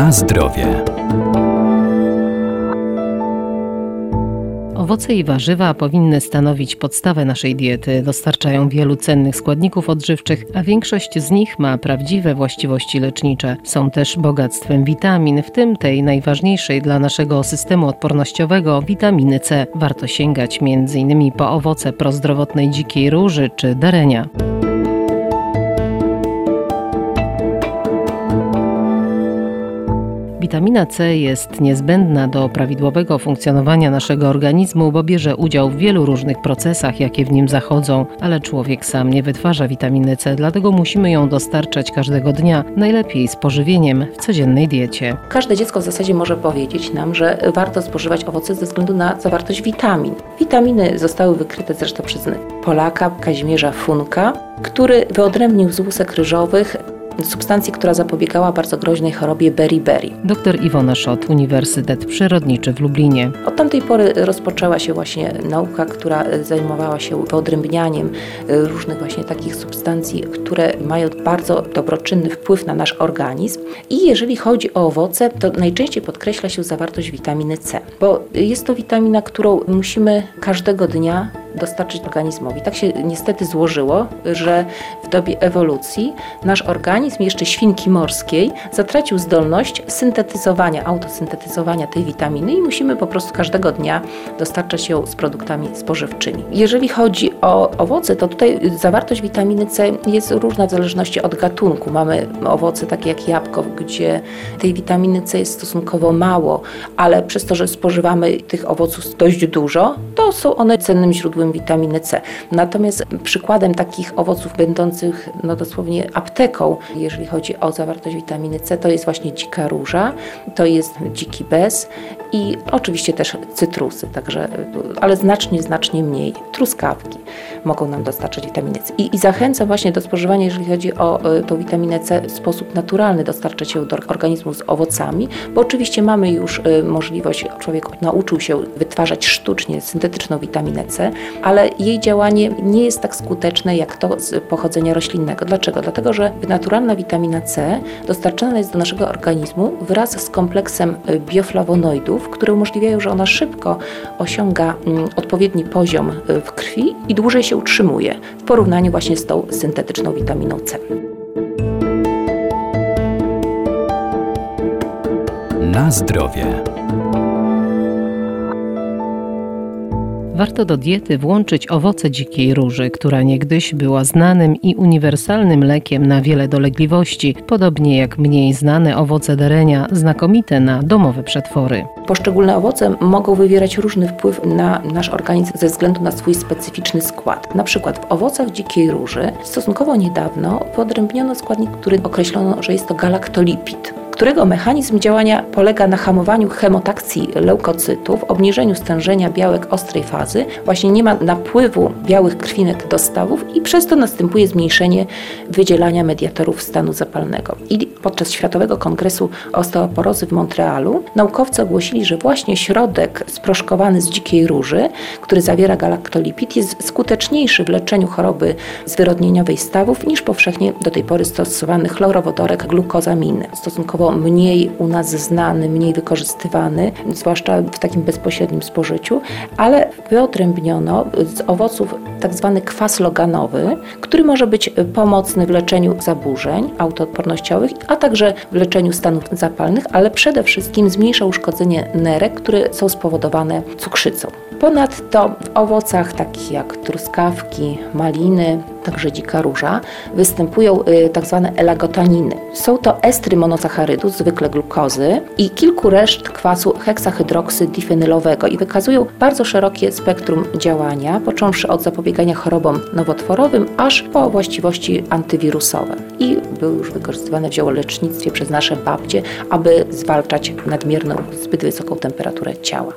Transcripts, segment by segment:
Na zdrowie. Owoce i warzywa powinny stanowić podstawę naszej diety. Dostarczają wielu cennych składników odżywczych, a większość z nich ma prawdziwe właściwości lecznicze. Są też bogactwem witamin, w tym tej najważniejszej dla naszego systemu odpornościowego witaminy C. Warto sięgać m.in. po owoce prozdrowotnej dzikiej róży czy derenia. Witamina C jest niezbędna do prawidłowego funkcjonowania naszego organizmu, bo bierze udział w wielu różnych procesach, jakie w nim zachodzą, ale człowiek sam nie wytwarza witaminy C, dlatego musimy ją dostarczać każdego dnia, najlepiej z pożywieniem w codziennej diecie. Każde dziecko w zasadzie może powiedzieć nam, że warto spożywać owoce ze względu na zawartość witamin. Witaminy zostały wykryte zresztą przez Polaka Kazimierza Funka, który wyodrębnił z łusek ryżowych substancję, która zapobiegała bardzo groźnej chorobie beriberi. Dr Iwona Szot, Uniwersytet Przyrodniczy w Lublinie. Od tamtej pory rozpoczęła się właśnie nauka, która zajmowała się wyodrębnianiem różnych właśnie takich substancji, które mają bardzo dobroczynny wpływ na nasz organizm. I jeżeli chodzi o owoce, to najczęściej podkreśla się zawartość witaminy C, bo jest to witamina, którą musimy każdego dnia dostarczyć organizmowi. Tak się niestety złożyło, że w dobie ewolucji nasz organizm, jeszcze świnki morskiej, zatracił zdolność autosyntetyzowania tej witaminy i musimy po prostu każdego dnia dostarczać ją z produktami spożywczymi. Jeżeli chodzi o owoce, to tutaj zawartość witaminy C jest różna w zależności od gatunku. Mamy owoce takie jak jabłko, gdzie tej witaminy C jest stosunkowo mało, ale przez to, że spożywamy tych owoców dość dużo, to są one cennym źródłem witaminy C. Natomiast przykładem takich owoców będących dosłownie apteką, jeżeli chodzi o zawartość witaminy C, to jest właśnie dzika róża, to jest dziki bez i oczywiście też cytrusy, ale znacznie mniej. Truskawki mogą nam dostarczać witaminy C. I zachęcam właśnie do spożywania, jeżeli chodzi o tą witaminę C, w sposób naturalny dostarczać ją do organizmu z owocami, bo oczywiście mamy już możliwość, człowiek nauczył się wytwarzać sztucznie syntetyczną witaminę C, ale jej działanie nie jest tak skuteczne jak to z pochodzenia roślinnego. Dlaczego? Dlatego, że naturalna witamina C dostarczana jest do naszego organizmu wraz z kompleksem bioflawonoidów, które umożliwiają, że ona szybko osiąga odpowiedni poziom w krwi i dłużej się utrzymuje w porównaniu właśnie z tą syntetyczną witaminą C. Na zdrowie. Warto do diety włączyć owoce dzikiej róży, która niegdyś była znanym i uniwersalnym lekiem na wiele dolegliwości, podobnie jak mniej znane owoce derenia, znakomite na domowe przetwory. Poszczególne owoce mogą wywierać różny wpływ na nasz organizm ze względu na swój specyficzny skład. Na przykład w owocach dzikiej róży stosunkowo niedawno wyodrębniono składnik, który określono, że jest to galaktolipid, którego mechanizm działania polega na hamowaniu chemotakcji leukocytów, obniżeniu stężenia białek ostrej fazy, właśnie nie ma napływu białych krwinek do stawów i przez to następuje zmniejszenie wydzielania mediatorów stanu zapalnego. I podczas Światowego Kongresu Osteoporozy w Montrealu naukowcy ogłosili, że właśnie środek sproszkowany z dzikiej róży, który zawiera galaktolipid, jest skuteczniejszy w leczeniu choroby zwyrodnieniowej stawów niż powszechnie do tej pory stosowany chlorowodorek glukozaminy. Stosunkowo mniej u nas znany, mniej wykorzystywany, zwłaszcza w takim bezpośrednim spożyciu, ale wyodrębniono z owoców tak zwany kwas loganowy, który może być pomocny w leczeniu zaburzeń autoodpornościowych, a także w leczeniu stanów zapalnych, ale przede wszystkim zmniejsza uszkodzenie nerek, które są spowodowane cukrzycą. Ponadto w owocach takich jak truskawki, maliny, także dzika róża, występują tak zwane elagotaniny. Są to estry monosacharydów, zwykle glukozy i kilku reszt kwasu heksahydroksydifenylowego i wykazują bardzo szerokie spektrum działania, począwszy od zapobiegania chorobom nowotworowym, aż po właściwości antywirusowe. I były już wykorzystywane w ziołolecznictwie przez nasze babcie, aby zwalczać nadmierną, zbyt wysoką temperaturę ciała.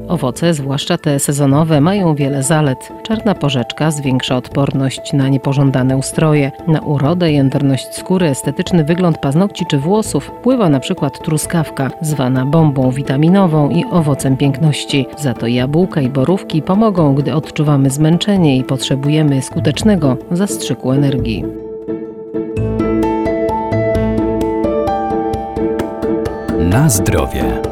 Owoce, zwłaszcza te sezonowe, mają wiele zalet. Czarna porzeczka zwiększa odporność na niepożądane ustroje. Na urodę, jędrność skóry, estetyczny wygląd paznokci czy włosów wpływa na przykład truskawka, zwana bombą witaminową i owocem piękności. Za to jabłka i borówki pomogą, gdy odczuwamy zmęczenie i potrzebujemy skutecznego zastrzyku energii. Na zdrowie.